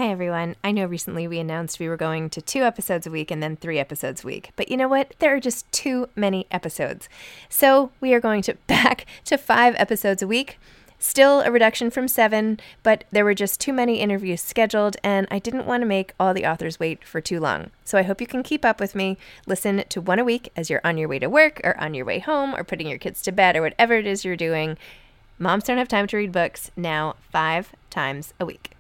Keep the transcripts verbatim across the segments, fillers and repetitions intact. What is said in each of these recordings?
Hi, everyone. I know recently we announced we were going to two episodes a week and then three episodes a week. But you know what? There are just too many episodes. So we are going to back to five episodes a week. Still a reduction from seven, but there were just too many interviews scheduled, and I didn't want to make all the authors wait for too long. So I hope you can keep up with me. Listen to one a week as you're on your way to work or on your way home or putting your kids to bed or whatever it is you're doing. Moms Don't Have Time to Read Books, now five times a week.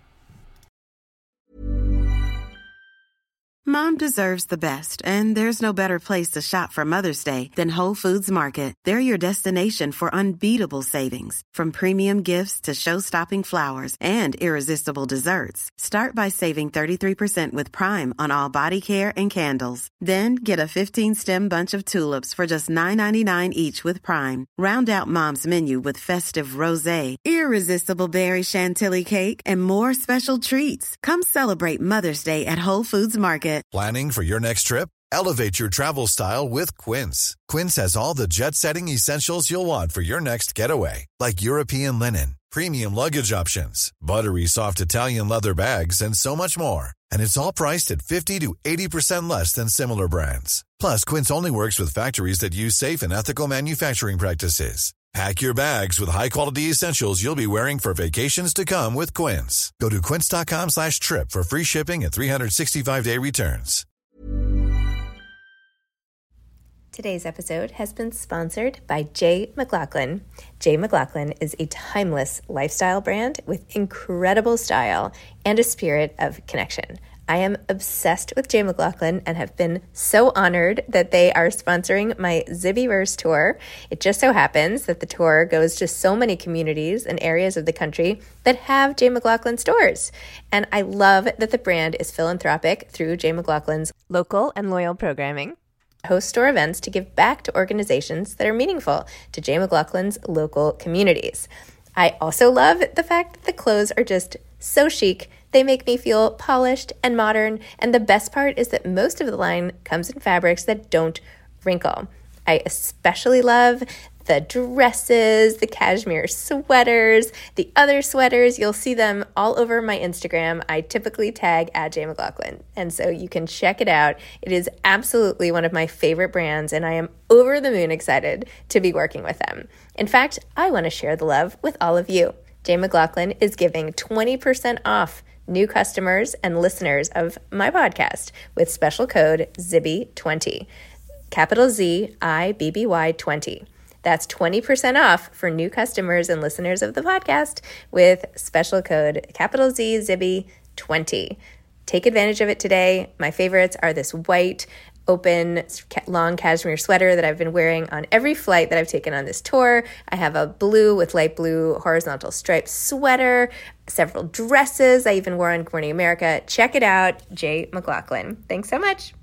Mom deserves the best, and there's no better place to shop for Mother's Day than Whole Foods Market. They're your destination for unbeatable savings, from premium gifts to show-stopping flowers and irresistible desserts. Start by saving thirty-three percent with Prime on all body care and candles. Then get a fifteen-stem bunch of tulips for just nine ninety-nine each with Prime. Round out Mom's menu with festive rosé, irresistible berry chantilly cake, and more special treats. Come celebrate Mother's Day at Whole Foods Market. Planning for your next trip? Elevate your travel style with Quince. Quince has all the jet-setting essentials you'll want for your next getaway, like European linen, premium luggage options, buttery soft Italian leather bags, and so much more. And it's all priced at fifty to eighty percent less than similar brands. Plus, Quince only works with factories that use safe and ethical manufacturing practices. Pack your bags with high-quality essentials you'll be wearing for vacations to come with Quince. Go to quince.com slash trip for free shipping and three sixty-five day returns. Today's episode has been sponsored by J. McLaughlin. J. McLaughlin is a timeless lifestyle brand with incredible style and a spirit of connection. I am obsessed with J. McLaughlin and have been so honored that they are sponsoring my Zibbyverse tour. It just so happens that the tour goes to so many communities and areas of the country that have J. McLaughlin stores. And I love that the brand is philanthropic through J. McLaughlin's local and loyal programming. Host store events to give back to organizations that are meaningful to J. McLaughlin's local communities. I also love the fact that the clothes are just so chic. They make me feel polished and modern, and the best part is that most of the line comes in fabrics that don't wrinkle. I especially love the dresses, the cashmere sweaters, the other sweaters. You'll see them all over my Instagram. I typically tag at J. McLaughlin, and so you can check it out. It is absolutely one of my favorite brands, and I am over the moon excited to be working with them. In fact, I want to share the love with all of you. J. McLaughlin is giving twenty percent off new customers and listeners of my podcast with special code Zibby twenty, capital Z I B B Y twenty. That's twenty percent off for new customers and listeners of the podcast with special code capital Z Zibby twenty. Take advantage of it today. My favorites are this white open long cashmere sweater that I've been wearing on every flight that I've taken on this tour. I have a blue with light blue horizontal striped sweater, several dresses I even wore on Good Morning America. Check it out, J. McLaughlin. Thanks so much.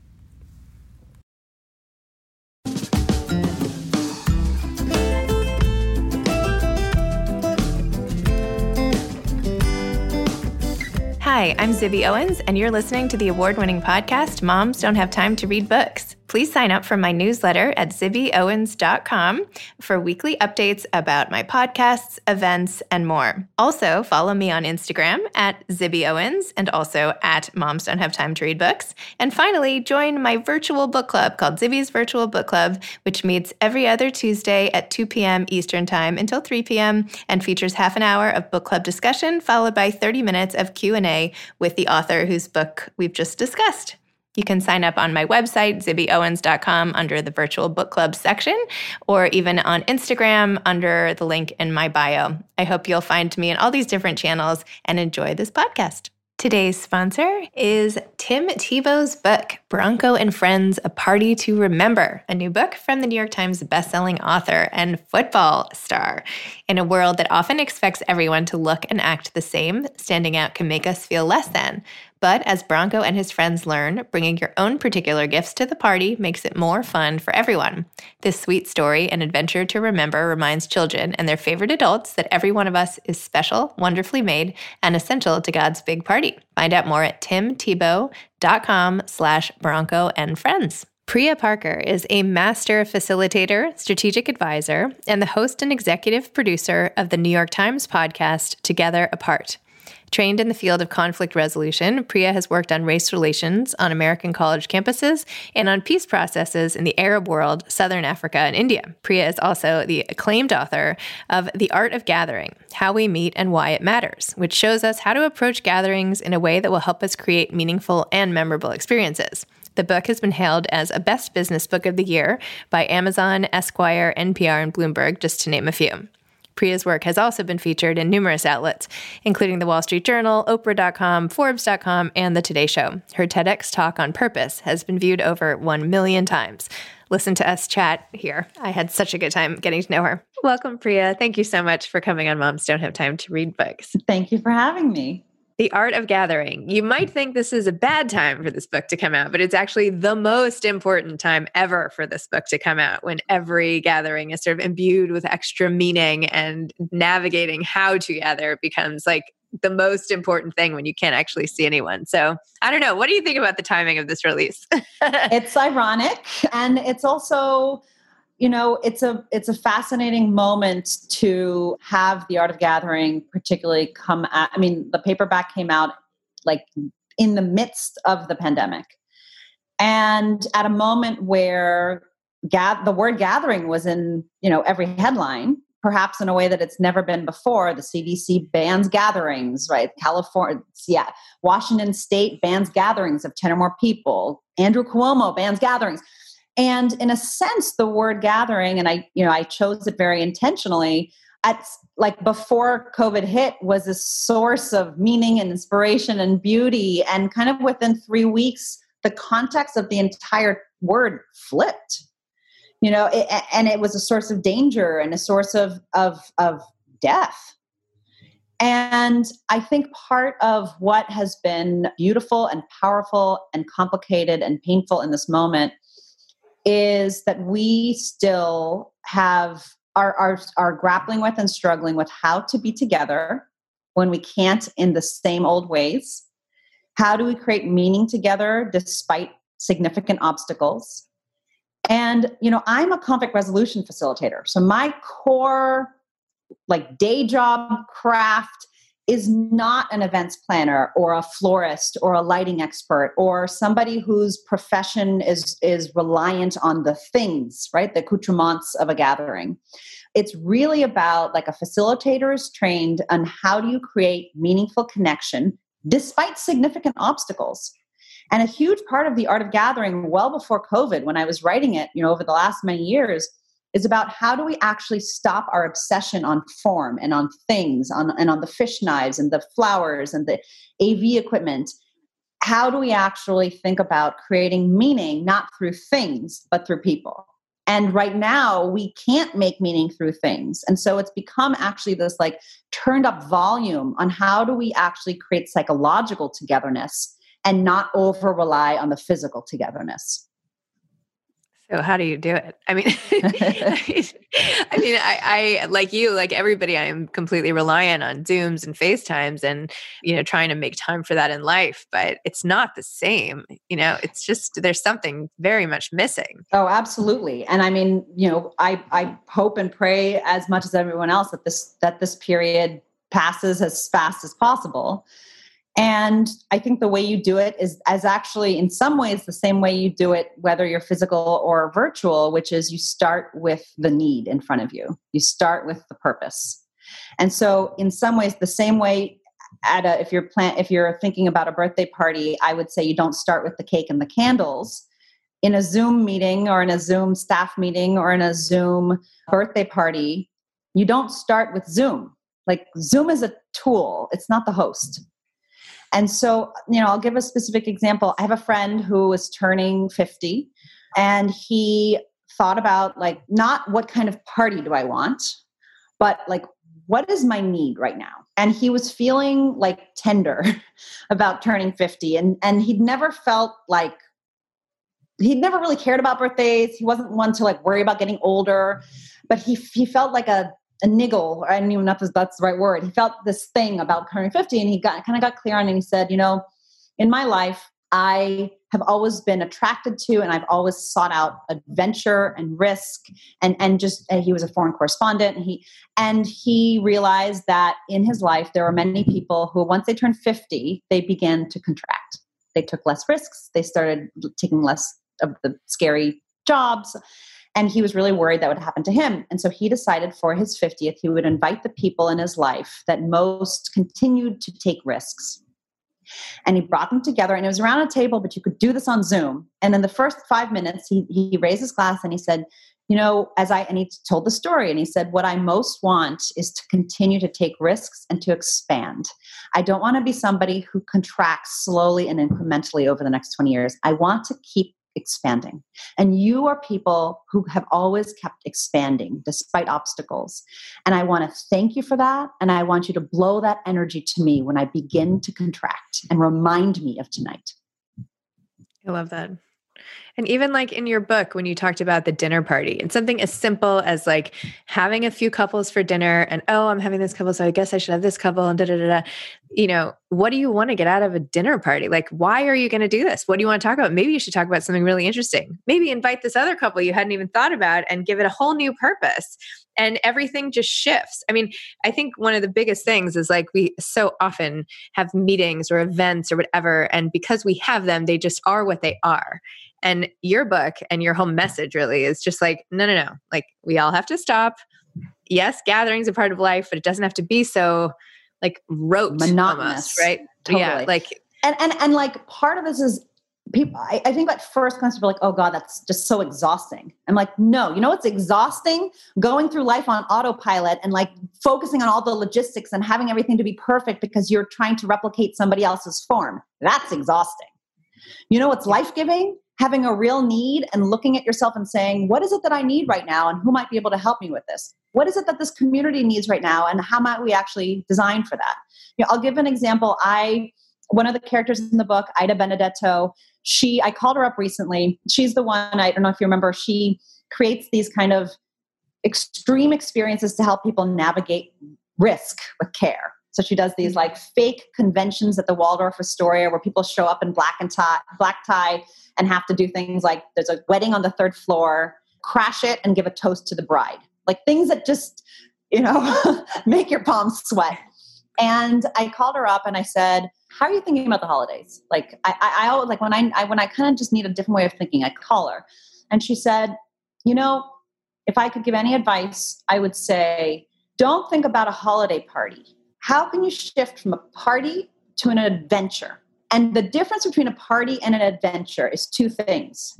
Hi, I'm Zibby Owens, and you're listening to the award-winning podcast, Moms Don't Have Time to Read Books. Please sign up for my newsletter at zibby owens dot com for weekly updates about my podcasts, events, and more. Also, follow me on Instagram at Zibby Owens and also at Moms Don't Have Time to Read Books. And finally, join my virtual book club called Zibby's Virtual Book Club, which meets every other Tuesday at two p.m. Eastern Time until three p.m. and features half an hour of book club discussion followed by thirty minutes of Q and A with the author whose book we've just discussed. You can sign up on my website, zibby owens dot com, under the Virtual Book Club section, or even on Instagram under the link in my bio. I hope you'll find me in all these different channels and enjoy this podcast. Today's sponsor is Tim Tebow's book, Bronco and Friends, A Party to Remember, a new book from the New York Times bestselling author and football star. In a world that often expects everyone to look and act the same, standing out can make us feel less than. But as Bronco and his friends learn, bringing your own particular gifts to the party makes it more fun for everyone. This sweet story and adventure to remember reminds children and their favorite adults that every one of us is special, wonderfully made, and essential to God's big party. Find out more at timtebow.com slash Bronco and Friends. Priya Parker is a master facilitator, strategic advisor, and the host and executive producer of the New York Times podcast, Together Apart. Trained in the field of conflict resolution, Priya has worked on race relations on American college campuses and on peace processes in the Arab world, Southern Africa, and India. Priya is also the acclaimed author of The Art of Gathering, How We Meet and Why It Matters, which shows us how to approach gatherings in a way that will help us create meaningful and memorable experiences. The book has been hailed as a Best Business Book of the Year by Amazon, Esquire, N P R, and Bloomberg, just to name a few. Priya's work has also been featured in numerous outlets, including the Wall Street Journal, Oprah dot com, Forbes dot com, and The Today Show. Her TEDx talk on purpose has been viewed over one million times. Listen to us chat here. I had such a good time getting to know her. Welcome, Priya. Thank you so much for coming on Moms Don't Have Time to Read Books. Thank you for having me. The Art of Gathering. You might think this is a bad time for this book to come out, but it's actually the most important time ever for this book to come out, when every gathering is sort of imbued with extra meaning, and navigating how to gather becomes like the most important thing when you can't actually see anyone. So I don't know. What do you think about the timing of this release? It's ironic, and it's also, you know, it's a it's a fascinating moment to have The Art of Gathering particularly come at, I mean, the paperback came out like in the midst of the pandemic, and at a moment where ga- the word gathering was in, you know, every headline, perhaps in a way that it's never been before. The C D C bans gatherings, right? California, yeah, Washington State bans gatherings of ten or more people. Andrew Cuomo bans gatherings. And in a sense, the word gathering, and I, you know, I chose it very intentionally, at like before COVID hit, was a source of meaning and inspiration and beauty. And kind of within three weeks, the context of the entire word flipped, you know, it, and it was a source of danger and a source of, of, of death. And I think part of what has been beautiful and powerful and complicated and painful in this moment is that we still have are, are are grappling with and struggling with how to be together when we can't in the same old ways. How do we create meaning together despite significant obstacles? And, you know, I'm a conflict resolution facilitator. So my core, like, day job craft is not an events planner or a florist or a lighting expert or somebody whose profession is, is reliant on the things, right? The accoutrements of a gathering. It's really about, like, a facilitator is trained on how do you create meaningful connection despite significant obstacles. And a huge part of The Art of Gathering, well before COVID, when I was writing it, you know, over the last many years, is about how do we actually stop our obsession on form and on things, on and on the fish knives and the flowers and the A V equipment. How do we actually think about creating meaning, not through things, but through people? And right now, we can't make meaning through things. And so it's become actually this, like, turned up volume on how do we actually create psychological togetherness and not over rely on the physical togetherness. So how do you do it? I mean, I mean, I, I, like you, like everybody, I am completely reliant on Zooms and FaceTimes and, you know, trying to make time for that in life, but it's not the same. You know, it's just, there's something very much missing. Oh, absolutely. And I mean, you know, I, I hope and pray as much as everyone else that this, that this period passes as fast as possible. And I think the way you do it is as actually in some ways the same way you do it, whether you're physical or virtual, which is you start with the need in front of you. You start with the purpose. And so in some ways, the same way at a, if you're plan, if you're thinking about a birthday party, I would say you don't start with the cake and the candles. In a Zoom meeting or in a Zoom staff meeting or in a Zoom birthday party, you don't start with Zoom. Like, Zoom is a tool. It's not the host. And so, you know, I'll give a specific example. I have a friend who was turning fifty, and he thought about, like, not what kind of party do I want, but, like, what is my need right now? And he was feeling, like, tender about turning fifty. And, and he'd never felt like, he'd never really cared about birthdays. He wasn't one to, like, worry about getting older, but he he felt like a a niggle, or I don't even know if that's the right word. He felt this thing about turning fifty, and he got kind of got clear on it. And he said, you know, in my life, I have always been attracted to, and I've always sought out adventure and risk. And, and just, and he was a foreign correspondent, and he, and he realized that in his life, there were many people who, once they turned fifty, they began to contract. They took less risks. They started taking less of the scary jobs. And he was really worried that would happen to him. And so he decided for his fiftieth, he would invite the people in his life that most continued to take risks. And he brought them together, and it was around a table, but you could do this on Zoom. And in the first five minutes, he, he raised his glass and he said, you know, as I, and he told the story, and he said, what I most want is to continue to take risks and to expand. I don't want to be somebody who contracts slowly and incrementally over the next twenty years. I want to keep expanding. And you are people who have always kept expanding despite obstacles. And I want to thank you for that. And I want you to blow that energy to me when I begin to contract, and remind me of tonight. I love that. And even like in your book, when you talked about the dinner party and something as simple as like having a few couples for dinner and, oh, I'm having this couple, so I guess I should have this couple and da, da, da, da. You know, what do you want to get out of a dinner party? Like, why are you going to do this? What do you want to talk about? Maybe you should talk about something really interesting. Maybe invite this other couple you hadn't even thought about and give it a whole new purpose. And everything just shifts. I mean, I think one of the biggest things is like we so often have meetings or events or whatever. And because we have them, they just are what they are. And your book and your whole message really is just like, no, no, no. Like we all have to stop. Yes, gatherings are part of life, but it doesn't have to be so like rote, monotonous, almost, right? Totally. Yeah, like and and and like part of this is people. I, I think at first glance, people are like, "Oh God, that's just so exhausting." I'm like, no, you know what's exhausting? Going through life on autopilot and like focusing on all the logistics and having everything to be perfect because you're trying to replicate somebody else's form. That's exhausting. You know what's life-giving? Having a real need and looking at yourself and saying, what is it that I need right now? And who might be able to help me with this? What is it that this community needs right now? And how might we actually design for that? You know, I'll give an example. I, one of the characters in the book, Ida Benedetto, she, I called her up recently. She's the one, I don't know if you remember, she creates these kind of extreme experiences to help people navigate risk with care. So she does these like fake conventions at the Waldorf Astoria where people show up in black and tie, black tie and have to do things like there's a wedding on the third floor, crash it and give a toast to the bride. Like things that just, you know, make your palms sweat. And I called her up and I said, how are you thinking about the holidays? Like I, I, I always like when I, I when I kind of just need a different way of thinking, I call her. And she said, you know, if I could give any advice, I would say, don't think about a holiday party. How can you shift from a party to an adventure? And the difference between a party and an adventure is two things: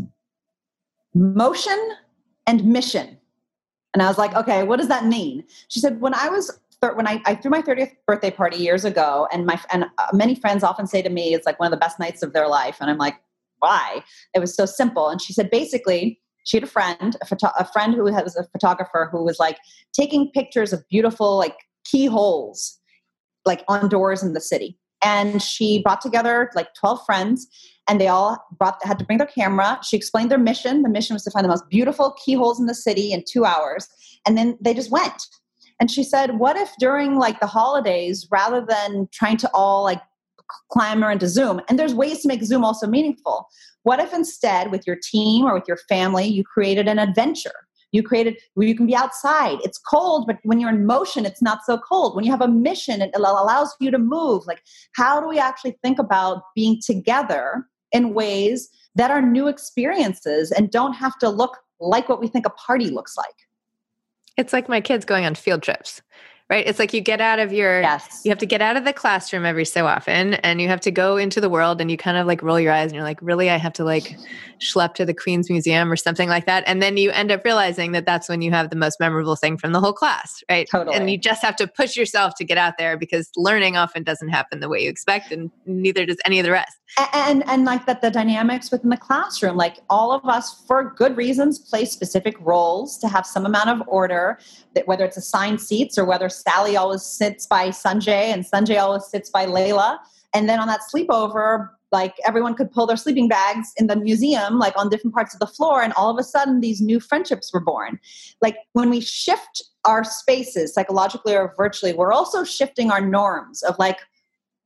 motion and mission. And I was like, okay, what does that mean? She said, when I was, when I, I threw my thirtieth birthday party years ago, and my, and many friends often say to me, it's like one of the best nights of their life. And I'm like, why? It was so simple. And she said, basically, she had a friend, a, photo- a friend who was a photographer who was like taking pictures of beautiful, like keyholes, like on doors in the city. And she brought together like twelve friends, and they all brought, had to bring their camera. She explained their mission. The mission was to find the most beautiful keyholes in the city in two hours. And then they just went. And she said, what if during like the holidays, rather than trying to all like clamor into Zoom, and there's ways to make Zoom also meaningful. What if instead with your team or with your family, you created an adventure? You created where you can be outside. It's cold, but when you're in motion, it's not so cold. When you have a mission, it allows you to move. Like, how do we actually think about being together in ways that are new experiences and don't have to look like what we think a party looks like? It's like my kids going on field trips, right? It's like you get out of your, yes. you have to get out of the classroom every so often, and you have to go into the world, and you kind of like roll your eyes and you're like, really, I have to like schlep to the Queen's Museum or something like that. And then you end up realizing that that's when you have the most memorable thing from the whole class, right? Totally. And you just have to push yourself to get out there, because learning often doesn't happen the way you expect, and neither does any of the rest. And, and, and like that, the dynamics within the classroom, like all of us for good reasons play specific roles to have some amount of order, that whether it's assigned seats or whether Sally always sits by Sanjay and Sanjay always sits by Layla. And then on that sleepover, like everyone could pull their sleeping bags in the museum, like on different parts of the floor. And all of a sudden these new friendships were born. Like when we shift our spaces psychologically or virtually, we're also shifting our norms of like,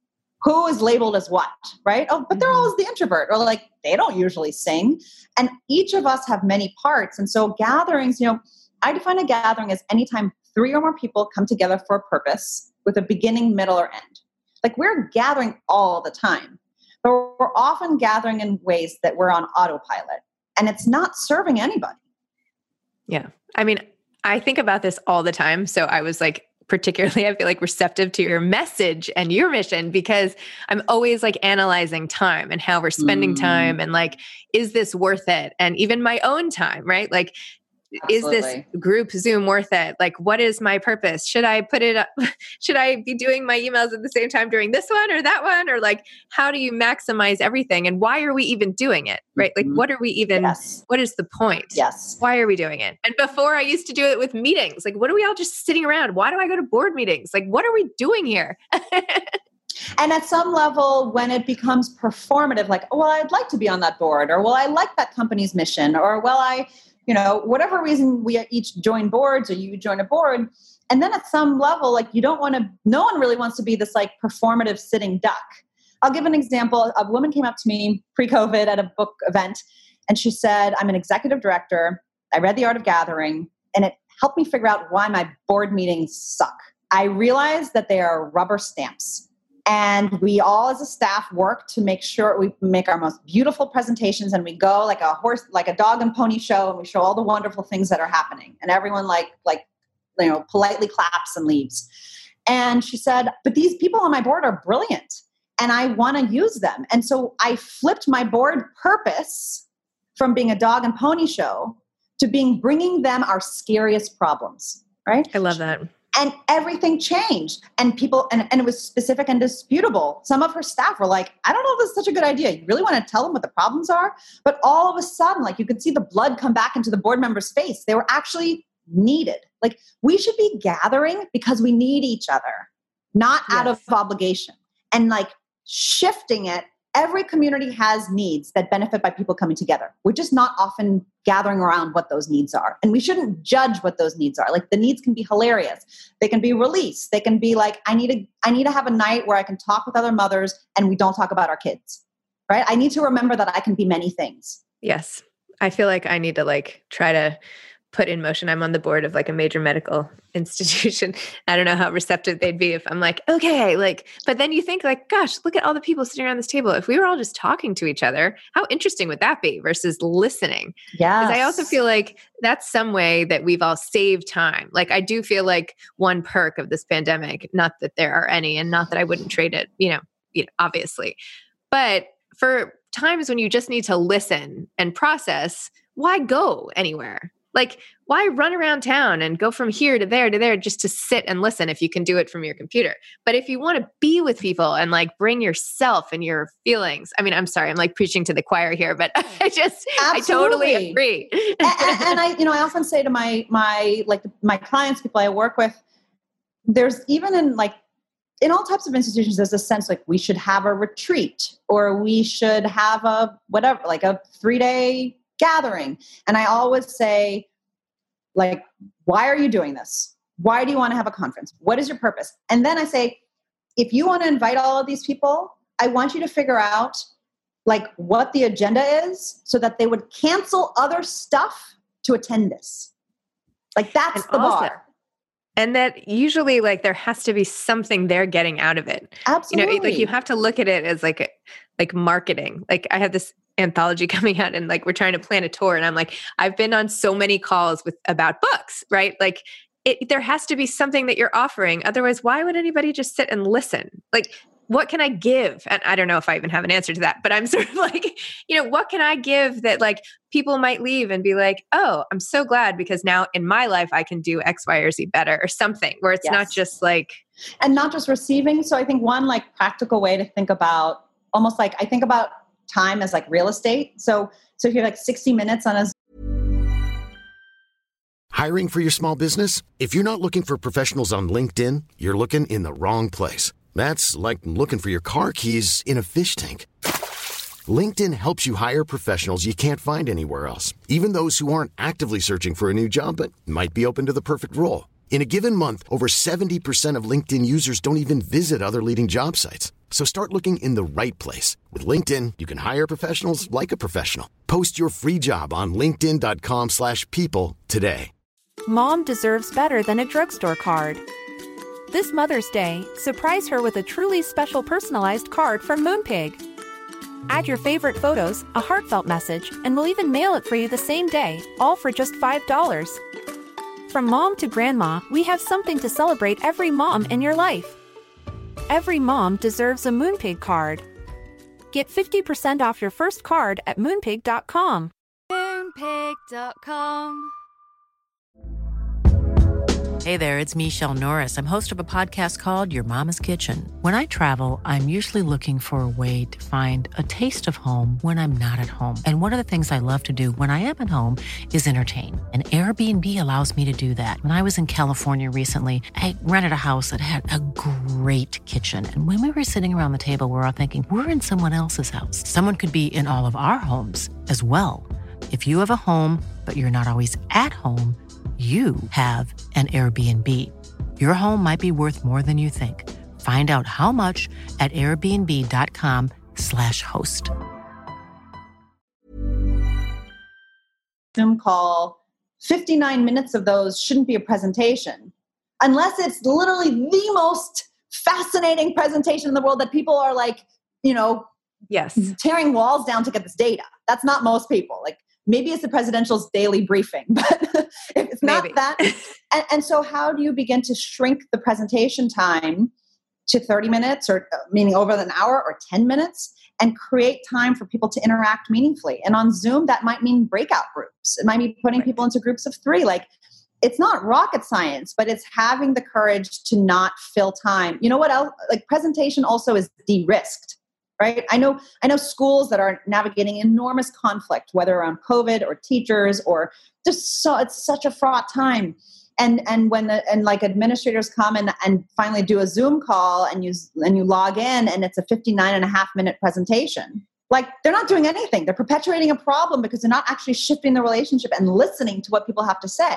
who is labeled as what, right? Oh, but they're Mhm. always the introvert, or like, they don't usually sing. And each of us have many parts. And so gatherings, you know, I define a gathering as anytime three or more people come together for a purpose with a beginning, middle, or end. Like, we're gathering all the time, but we're often gathering in ways that we're on autopilot, and it's not serving anybody. Yeah. I mean, I think about this all the time. So I was like, particularly, I feel like receptive to your message and your mission, because I'm always like analyzing time and how we're spending Mm. time, and like, is this worth it? And even my own time, right? Like, Absolutely. is this group Zoom worth it? Like, what is my purpose? Should I put it up? Should I be doing my emails at the same time during this one or that one? Or like, how do you maximize everything? And why are we even doing it? Right? Like, Mhm. what are we even, Yes. what is the point? Yes. Why are we doing it? And before, I used to do it with meetings. Like, what are we all just sitting around? Why do I go to board meetings? Like, what are we doing here? And at some level, when it becomes performative, like, oh, well, I'd like to be on that board, or, well, I like that company's mission, or, well, I, you know, whatever reason we each join boards, or you join a board. And then at some level, like, you don't want to, no one really wants to be this like performative sitting duck. I'll give an example. A woman came up to me pre-COVID at a book event, and she said, I'm an executive director. I read The Art of Gathering, and it helped me figure out why my board meetings suck. I realized that they are rubber stamps. And we all as a staff work to make sure we make our most beautiful presentations, and we go like a horse, like a dog and pony show, and we show all the wonderful things that are happening. And everyone like, like, you know, politely claps and leaves. And she said, but these people on my board are brilliant, and I want to use them. And so I flipped my board purpose from being a dog and pony show to being bringing them our scariest problems, right? I love that. And everything changed, and people, and, and it was specific and disputable. Some of her staff were like, I don't know if this is such a good idea. You really want to tell them what the problems are? But all of a sudden, like, you could see the blood come back into the board member's face. They were actually needed. Like, we should be gathering because we need each other, not Yes. out of obligation. And like, shifting it, every community has needs that benefit by people coming together. We're just not often gathering around what those needs are. And we shouldn't judge what those needs are. Like, the needs can be hilarious. They can be release. They can be like, I need to, I need to have a night where I can talk with other mothers and we don't talk about our kids, right? I need to remember that I can be many things. Yes. I feel like I need to like try to put in motion. I'm on the board of like a major medical institution. I don't know how receptive they'd be if I'm like, okay, like, but then you think like, gosh, look at all the people sitting around this table. If we were all just talking to each other, how interesting would that be versus listening? Yeah. Because I also feel like that's some way that we've all saved time. Like, I do feel like one perk of this pandemic, not that there are any, and not that I wouldn't trade it, you know, you know, obviously, but for times when you just need to listen and process, why go anywhere? Like, why run around town and go from here to there to there just to sit and listen if you can do it from your computer? But if you want to be with people and like bring yourself and your feelings, I mean, I'm sorry, I'm like preaching to the choir here, but I just, Absolutely. I totally agree. and, and, and I, you know, I often say to my, my, like my clients, people I work with, there's even in like, in all types of institutions, there's a sense like we should have a retreat, or we should have a, whatever, like a three day gathering. And I always say, like, why are you doing this? Why do you want to have a conference? What is your purpose? And then I say, if you want to invite all of these people, I want you to figure out like what the agenda is so that they would cancel other stuff to attend this. Like, that's and the also, bar. And that usually like there has to be something they're getting out of it. Absolutely. You know, like you have to look at it as like, a, like marketing. Like, I have this anthology coming out and like we're trying to plan a tour, and I'm like, I've been on so many calls with about books, right? Like it, there has to be something that you're offering. Otherwise, why would anybody just sit and listen? Like, what can I give? And I don't know if I even have an answer to that, but I'm sort of like, you know, what can I give that like people might leave and be like, oh, I'm so glad because now in my life I can do X, Y, or Z better, or something where it's yes. not just like. And not just receiving. So I think one like practical way to think about, almost like I think about time as like real estate. So, so if you have like sixty minutes on a. Hiring for your small business? If you're not looking for professionals on LinkedIn, you're looking in the wrong place. That's like looking for your car keys in a fish tank. LinkedIn helps you hire professionals you can't find anywhere else, even those who aren't actively searching for a new job but might be open to the perfect role. In a given month, over seventy percent of LinkedIn users don't even visit other leading job sites. So start looking in the right place. With LinkedIn, you can hire professionals like a professional. Post your free job on linkedin dot com slash people today. Mom deserves better than a drugstore card. This Mother's Day, surprise her with a truly special personalized card from Moonpig. Add your favorite photos, a heartfelt message, and we'll even mail it for you the same day, all for just five dollars. From mom to grandma, we have something to celebrate every mom in your life. Every mom deserves a Moonpig card. Get fifty percent off your first card at moonpig dot com. moonpig dot com. Hey there, it's Michelle Norris. I'm host of a podcast called Your Mama's Kitchen. When I travel, I'm usually looking for a way to find a taste of home when I'm not at home. And one of the things I love to do when I am at home is entertain. And Airbnb allows me to do that. When I was in California recently, I rented a house that had a great kitchen. And when we were sitting around the table, we were all thinking, we're in someone else's house. Someone could be in all of our homes as well. If you have a home, but you're not always at home, you have an Airbnb. Your home might be worth more than you think. Find out how much at airbnb dot com slash host. Zoom call, fifty-nine minutes of those shouldn't be a presentation. Unless it's literally the most fascinating presentation in the world that people are like, you know, yes, tearing walls down to get this data. That's not most people. Like, maybe it's the presidential's daily briefing, but if it's not Maybe. that. And, and so how do you begin to shrink the presentation time to thirty minutes or meaning over an hour or ten minutes and create time for people to interact meaningfully? And on Zoom, that might mean breakout groups. It might be putting Right. people into groups of three. Like, it's not rocket science, but it's having the courage to not fill time. You know what else? Like, presentation also is de-risked. Right? I know, I know schools that are navigating enormous conflict, whether around COVID or teachers or just so it's such a fraught time. And, and when the, and like administrators come and, and finally do a Zoom call and you, and you log in and it's a fifty-nine and a half minute presentation, like they're not doing anything. They're perpetuating a problem because they're not actually shifting the relationship and listening to what people have to say.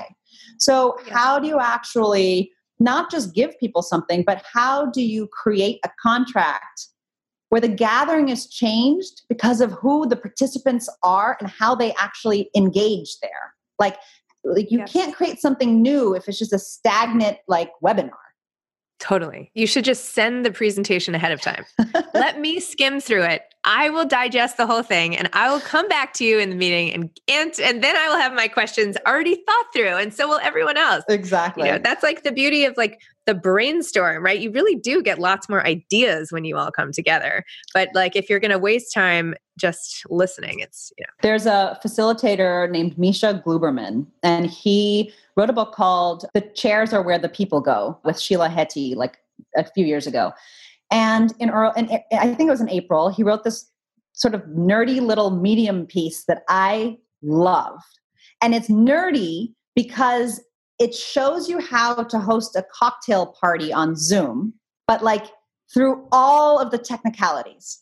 So Yeah. how do you actually not just give people something, but how do you create a contract where the gathering is changed because of who the participants are and how they actually engage there? Like, like you Yes. can't create something new if it's just a stagnant like webinar. Totally. You should just send the presentation ahead of time. Let me skim through it. I will digest the whole thing and I will come back to you in the meeting and and, and then I will have my questions already thought through and so will everyone else. Exactly. You know, that's like the beauty of like the brainstorm, right? You really do get lots more ideas when you all come together. But like if you're going to waste time just listening, it's, you know. There's a facilitator named Misha Gluberman, and he wrote a book called The Chairs Are Where the People Go with Sheila Heti like a few years ago. And in, early, in I think it was in April, he wrote this sort of nerdy little Medium piece that I loved. And it's nerdy because it shows you how to host a cocktail party on Zoom, but like through all of the technicalities.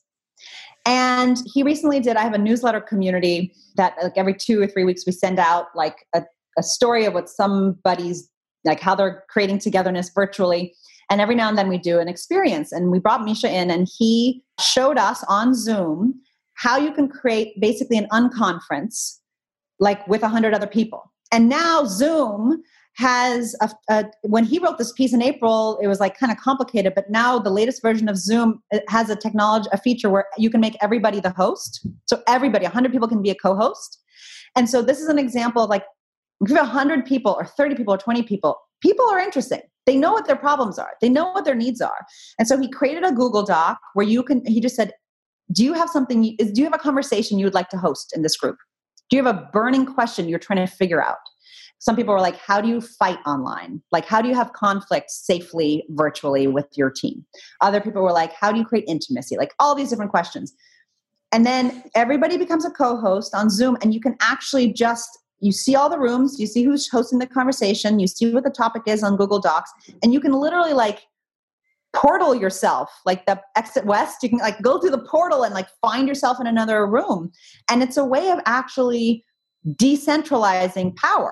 And he recently did, I have a newsletter community that like every two or three weeks we send out like a, a story of what somebody's, like how they're creating togetherness virtually. And every now and then we do an experience. And we brought Misha in and he showed us on Zoom how you can create basically an unconference like with a hundred other people. And now Zoom has, a, a, when he wrote this piece in April, it was like kind of complicated, but now the latest version of Zoom has a technology, a feature where you can make everybody the host. So everybody, a hundred people can be a co-host. And so this is an example of like, if you have a hundred people or thirty people or twenty people, people are interesting. They know what their problems are. They know what their needs are. And so he created a Google Doc where you can, he just said, do you have something, do you have a conversation you would like to host in this group? Do you have a burning question you're trying to figure out? Some people were like, how do you fight online? Like, how do you have conflict safely virtually with your team? Other people were like, how do you create intimacy? Like all these different questions. And then everybody becomes a co-host on Zoom and you can actually just, you see all the rooms, you see who's hosting the conversation, you see what the topic is on Google Docs, and you can literally like portal yourself, like the Exit West, you can like go through the portal and like find yourself in another room. And it's a way of actually decentralizing power.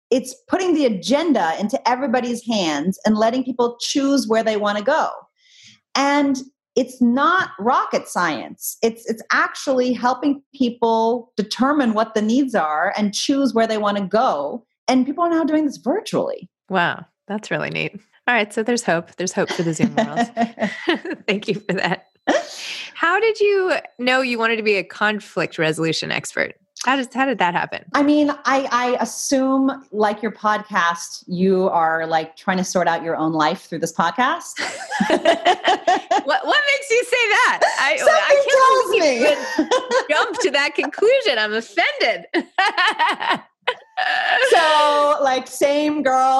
it's putting the agenda into everybody's hands and letting people choose where they want to go. And it's not rocket science. It's it's actually helping people determine what the needs are and choose where they want to go. And people are now doing this virtually. Wow, that's really neat. All right, so there's hope. There's hope for the Zoom world. Thank you for that. How did you know you wanted to be a conflict resolution expert? How did, how did that happen? I mean, I, I assume, like your podcast, you are like trying to sort out your own life through this podcast. what, what makes you say that? I, Something I can't tells me. Jump to that conclusion. I'm offended. So, like, same girl.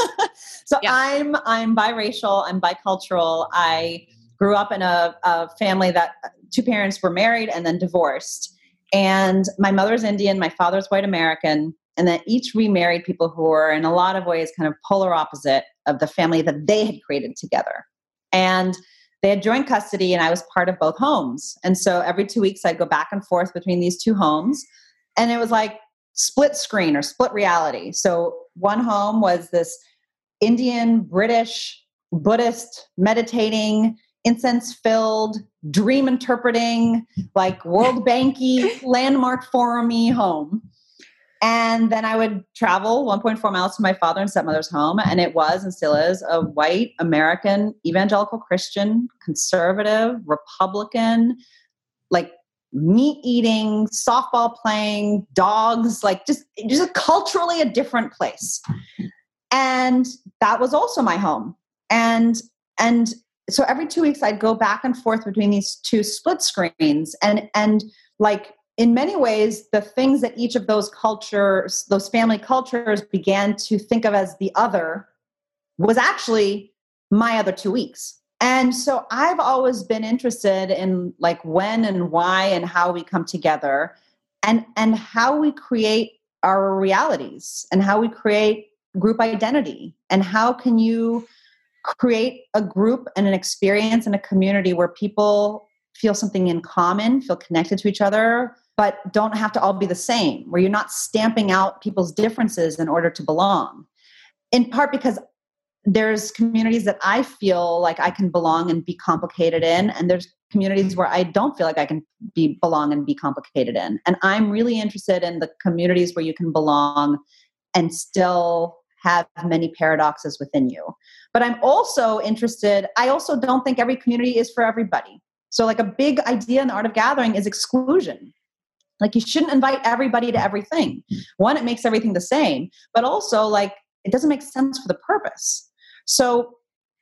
so yeah. I'm I'm biracial. I'm bicultural. I grew up in a, a family that two parents were married and then divorced. And my mother's Indian, my father's white American, and then each remarried people who were in a lot of ways kind of polar opposite of the family that they had created together. And they had joint custody, and I was part of both homes. And so every two weeks I'd go back and forth between these two homes. And it was like split screen or split reality. So one home was this Indian, British, Buddhist, meditating, incense-filled, dream interpreting, like World Banky, landmark forum-y home. And then I would travel one point four miles to my father and stepmother's home. And it was and still is a white American, evangelical Christian, conservative, Republican, like meat-eating, softball playing, dogs, like just, just a culturally a different place. And that was also my home. And, and so every two weeks I'd go back and forth between these two split screens. And, and like, in many ways, the things that each of those cultures, those family cultures began to think of as the other was actually my other two weeks. And so I've always been interested in like when and why and how we come together and, and how we create our realities and how we create group identity and how can you create a group and an experience and a community where people feel something in common, feel connected to each other, but don't have to all be the same, where you're not stamping out people's differences in order to belong. In part because there's communities that I feel like I can belong and be complicated in, and there's communities where I don't feel like I can be belong and be complicated in. And I'm really interested in the communities where you can belong and still have many paradoxes within you. But I'm also interested, I also don't think every community is for everybody. So like a big idea in the art of gathering is exclusion. Like you shouldn't invite everybody to everything. One, it makes everything the same, but also like it doesn't make sense for the purpose. So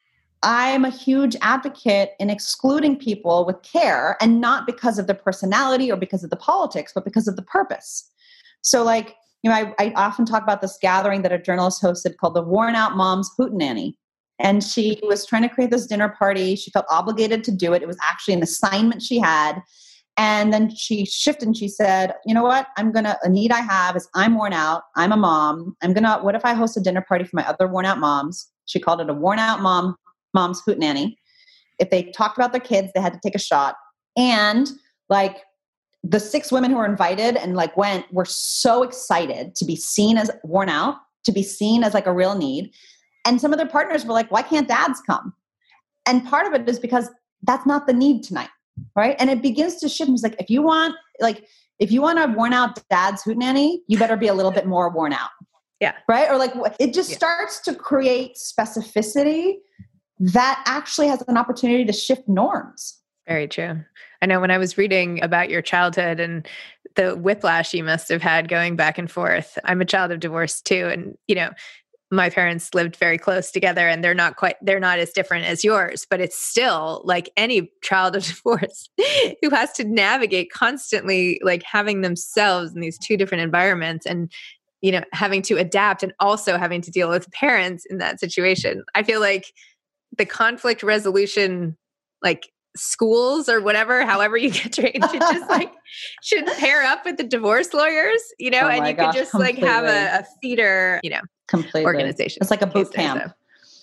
I'm a huge advocate in excluding people with care, and not because of their personality or because of the politics, but because of the purpose. So like, you know, I, I often talk about this gathering that a journalist hosted called the Worn Out Moms Hootenanny. And she was trying to create this dinner party. She felt obligated to do it. It was actually an assignment she had. And then she shifted and she said, you know what, I'm going to, a need I have is I'm worn out. I'm a mom. I'm going to, what if I host a dinner party for my other worn out moms? She called it a Worn Out Mom, Mom's Hootenanny. If they talked about their kids, they had to take a shot. And like the six women who were invited and like went were so excited to be seen as worn out, to be seen as like a real need. And some of their partners were like, why can't dads come? And part of it is because that's not the need tonight. Right. And it begins to shift. It's like, if you want, like, if you want a worn out dad's hootenanny, you better be a little bit more worn out. Yeah. Right. Or like, it just yeah. starts to create specificity that actually has an opportunity to shift norms. Very true. I know when I was reading about your childhood and the whiplash you must have had going back and forth, I'm a child of divorce too. And, you know, my parents lived very close together and they're not quite, they're not as different as yours, but it's still like any child of divorce who has to navigate constantly, like having themselves in these two different environments and, you know, having to adapt and also having to deal with parents in that situation. I feel like the conflict resolution, like schools or whatever, however you get trained, should just like, should pair up with the divorce lawyers, you know, oh and you gosh, could just completely. like have a, a feeder, you know, completely organization. It's like a boot camp. So.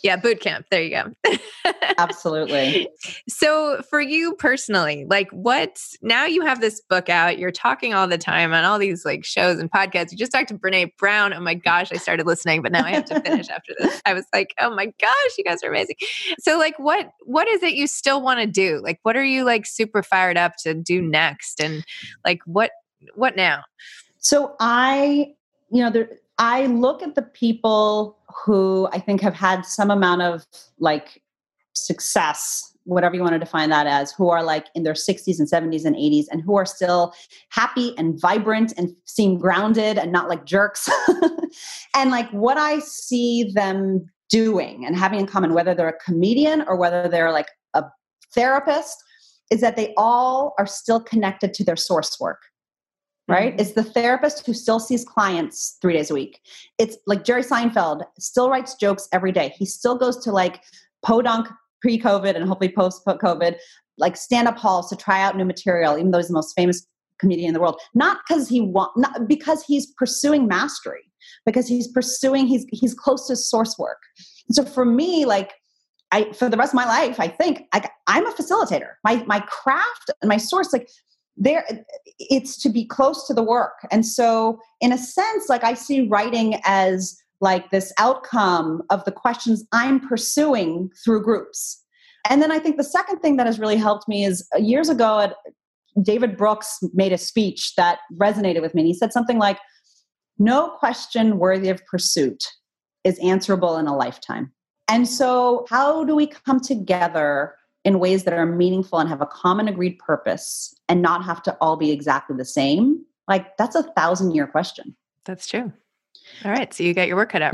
Yeah, boot camp. There you go. Absolutely. So for you personally, like what, now you have this book out, you're talking all the time on all these like shows and podcasts. You just talked to Brene Brown. Oh my gosh, I started listening, but now I have to finish after this. I was like, oh my gosh, you guys are amazing. So like what, what is it you still want to do? Like, what are you like super fired up to do next? And like, what, what now? So I, you know, there, I look at the people who I think have had some amount of like success, whatever you want to define that as, who are like in their sixties and seventies and eighties and who are still happy and vibrant and seem grounded and not like jerks. And like what I see them doing and having in common, whether they're a comedian or whether they're like a therapist, is that they all are still connected to their source work. Right? Mm-hmm. It's the therapist who still sees clients three days a week. It's like Jerry Seinfeld still writes jokes every day. He still goes to like podunk pre-COVID and hopefully post-COVID, like stand-up halls to try out new material, even though he's the most famous comedian in the world. Not because he want, not because he's pursuing mastery, because he's pursuing, he's he's close to source work. And so for me, like I, for the rest of my life, I think I, I'm a facilitator. My my craft and my source, like. There, it's to be close to the work. And so in a sense, like I see writing as like this outcome of the questions I'm pursuing through groups. And then I think the second thing that has really helped me is uh, years ago, at, David Brooks made a speech that resonated with me. And he said something like, no question worthy of pursuit is answerable in a lifetime. And so how do we come together in ways that are meaningful and have a common agreed purpose and not have to all be exactly the same? Like that's a thousand year question. That's true. All right. So you got your work cut out.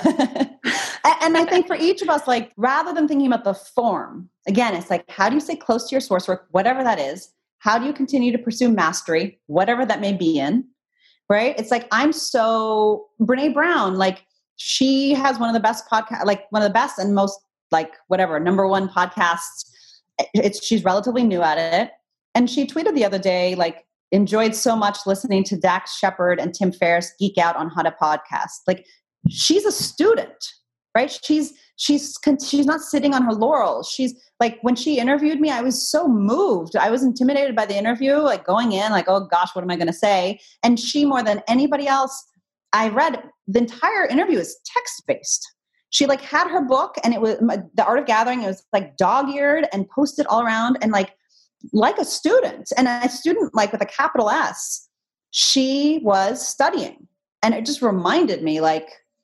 And I think for each of us, like rather than thinking about the form, again, it's like, how do you stay close to your source work, whatever that is? How do you continue to pursue mastery, whatever that may be in, right? It's like, I'm so Brene Brown, like she has one of the best podcasts, like one of the best and most like whatever, number one podcasts. It's she's relatively new at it. And she tweeted the other day, like, enjoyed so much listening to Dax Shepard and Tim Ferriss geek out on how to podcast. Like, she's a student, right? She's she's she's not sitting on her laurels. She's like, when she interviewed me, I was so moved. I was intimidated by the interview, like going in, like, oh gosh, what am I going to say? And she, more than anybody else I read, the entire interview is text-based. She like had her book and it was The Art of Gathering. It was like dog-eared and posted all around and like, like a student and a student like with a capital S, she was studying. And it just reminded me like,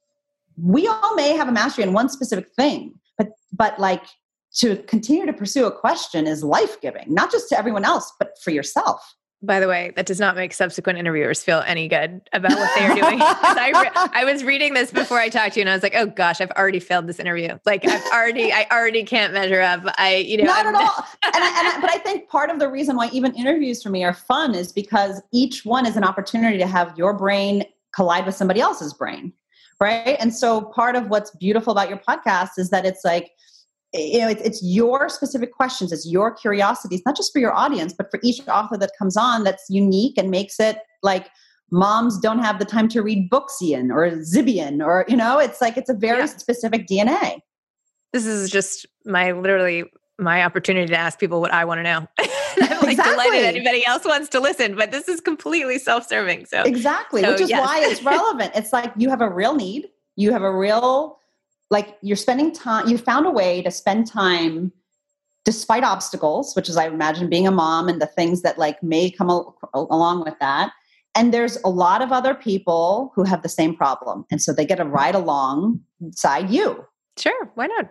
we all may have a mastery in one specific thing, but, but like to continue to pursue a question is life-giving, not just to everyone else, but for yourself. By the way, that does not make subsequent interviewers feel any good about what they are doing. I, re- I was reading this before I talked to you and I was like, oh gosh, I've already failed this interview. Like I've already, I already can't measure up. I, you know, not I'm, at all. And I, and I, but I think part of the reason why even interviews for me are fun is because each one is an opportunity to have your brain collide with somebody else's brain. Right. And so part of what's beautiful about your podcast is that it's like, you know, it's, it's your specific questions. It's your curiosities, not just for your audience, but for each author that comes on that's unique and makes it like moms don't have the time to read Booksian or Zibian or, you know, it's like, it's a very yeah. specific D N A. This is just my, literally my opportunity to ask people what I want to know. I'm like exactly. delighted anybody else wants to listen, but this is completely self-serving. So exactly, so, which is yes. why it's relevant. It's like you have a real need. You have a real, like you're spending time, you found a way to spend time despite obstacles, which is I imagine being a mom and the things that like may come al- along with that. And there's a lot of other people who have the same problem. And so they get to ride alongside you. Sure. Why not?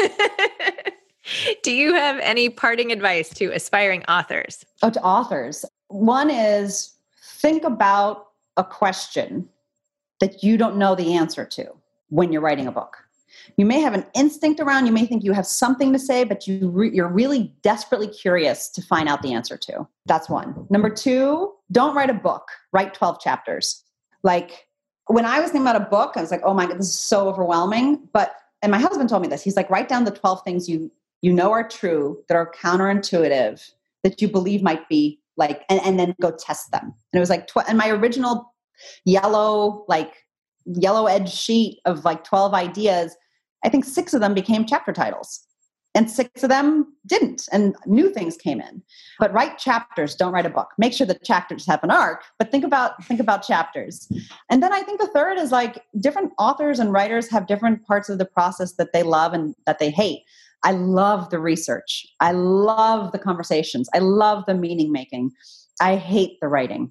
Do you have any parting advice to aspiring authors? Oh, to authors. One is think about a question that you don't know the answer to when you're writing a book. You may have an instinct around, you may think you have something to say, but you re- you're really desperately curious to find out the answer to. That's one. Number two, don't write a book, write twelve chapters. Like when I was thinking about a book, I was like, oh my God, this is so overwhelming. But, and my husband told me this, he's like, write down the twelve things you, you know are true, that are counterintuitive, that you believe might be like, and, and then go test them. And it was like, tw- and my original yellow, like yellow edge sheet of like twelve ideas, I think six of them became chapter titles. And six of them didn't, and new things came in. But write chapters, don't write a book. Make sure the chapters have an arc, but think about think about chapters. And then I think the third is like different authors and writers have different parts of the process that they love and that they hate. I love the research. I love the conversations. I love the meaning making. I hate the writing.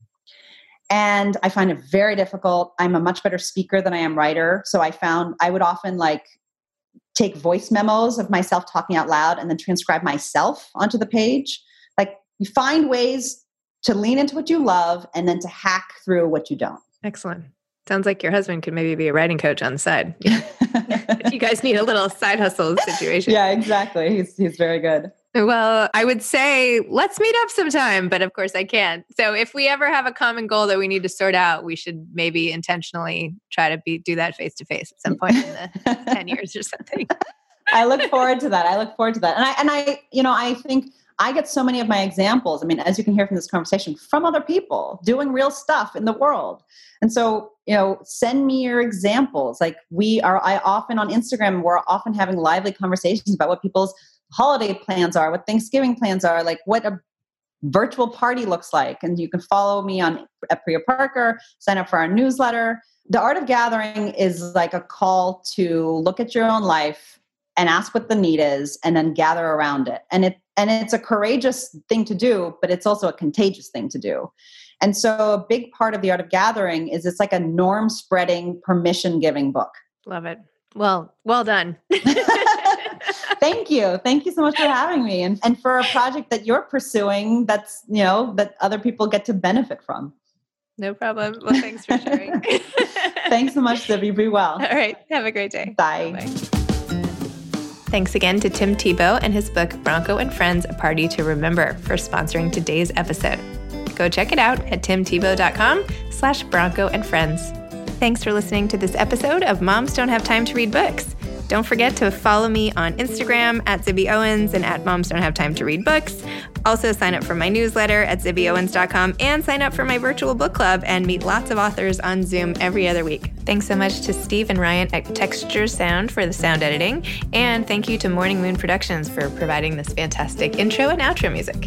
And I find it very difficult. I'm a much better speaker than I am writer. So I found I would often like take voice memos of myself talking out loud and then transcribe myself onto the page. Like you find ways to lean into what you love and then to hack through what you don't. Excellent. Sounds like your husband could maybe be a writing coach on the side. If you guys need a little side hustle situation. Yeah, exactly. He's he's very good. Well, I would say let's meet up sometime, but of course I can't. So if we ever have a common goal that we need to sort out, we should maybe intentionally try to be do that face to face at some point in the ten years or something. I look forward to that. I look forward to that. And I and I, you know, I think I get so many of my examples. I mean, as you can hear from this conversation, from other people doing real stuff in the world. And so, you know, send me your examples. Like we are, I often on Instagram, we're often having lively conversations about what people's holiday plans are, what Thanksgiving plans are, like what a virtual party looks like. And you can follow me on at Priya Parker, sign up for our newsletter. The Art of Gathering is like a call to look at your own life and ask what the need is and then gather around it. And it and it's a courageous thing to do, but it's also a contagious thing to do. And so a big part of The Art of Gathering is it's like a norm spreading, permission giving book. Love it. Well, well done. Thank you. Thank you so much for having me. And, and for a project that you're pursuing that's, you know, that other people get to benefit from. No problem. Well, thanks for sharing. Thanks so much, Zibby. Be well. All right. Have a great day. Bye. Bye. Thanks again to Tim Tebow and his book, Bronco and Friends, A Party to Remember, for sponsoring today's episode. Go check it out at timtebow.com slash Bronco and Friends. Thanks for listening to this episode of Moms Don't Have Time to Read Books. Don't forget to follow me on Instagram at Zibby Owens and at Moms Don't Have Time to Read Books. Also sign up for my newsletter at zibby owens dot com and sign up for my virtual book club and meet lots of authors on Zoom every other week. Thanks so much to Steve and Ryan at Texture Sound for the sound editing. And thank you to Morning Moon Productions for providing this fantastic intro and outro music.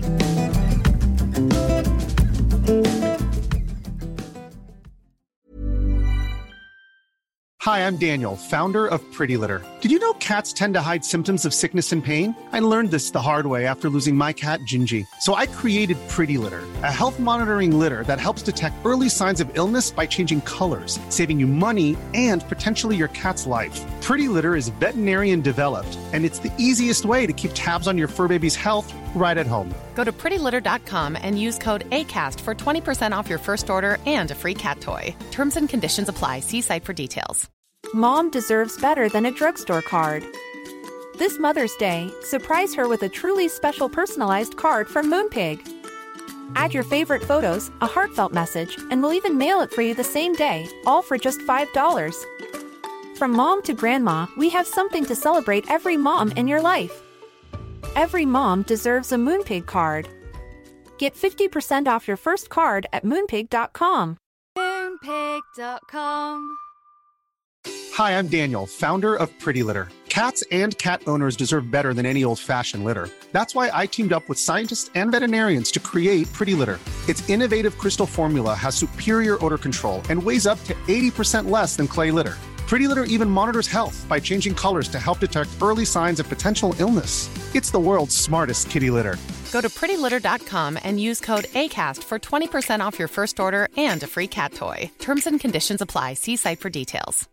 Hi, I'm Daniel, founder of Pretty Litter. Did you know cats tend to hide symptoms of sickness and pain? I learned this the hard way after losing my cat, Gingy. So I created Pretty Litter, a health monitoring litter that helps detect early signs of illness by changing colors, saving you money and potentially your cat's life. Pretty Litter is veterinarian developed, and it's the easiest way to keep tabs on your fur baby's health right at home. Go to pretty litter dot com and use code ACAST for twenty percent off your first order and a free cat toy. Terms and conditions apply. See site for details. Mom deserves better than a drugstore card. This Mother's Day, surprise her with a truly special personalized card from Moonpig. Add your favorite photos, a heartfelt message, and we'll even mail it for you the same day, all for just five dollars. From mom to grandma, we have something to celebrate every mom in your life. Every mom deserves a Moonpig card. Get fifty percent off your first card at moonpig dot com. moonpig dot com. Hi, I'm Daniel, founder of Pretty Litter. Cats and cat owners deserve better than any old-fashioned litter. That's why I teamed up with scientists and veterinarians to create Pretty Litter. Its innovative crystal formula has superior odor control and weighs up to eighty percent less than clay litter. Pretty Litter even monitors health by changing colors to help detect early signs of potential illness. It's the world's smartest kitty litter. Go to pretty litter dot com and use code ACAST for twenty percent off your first order and a free cat toy. Terms and conditions apply. See site for details.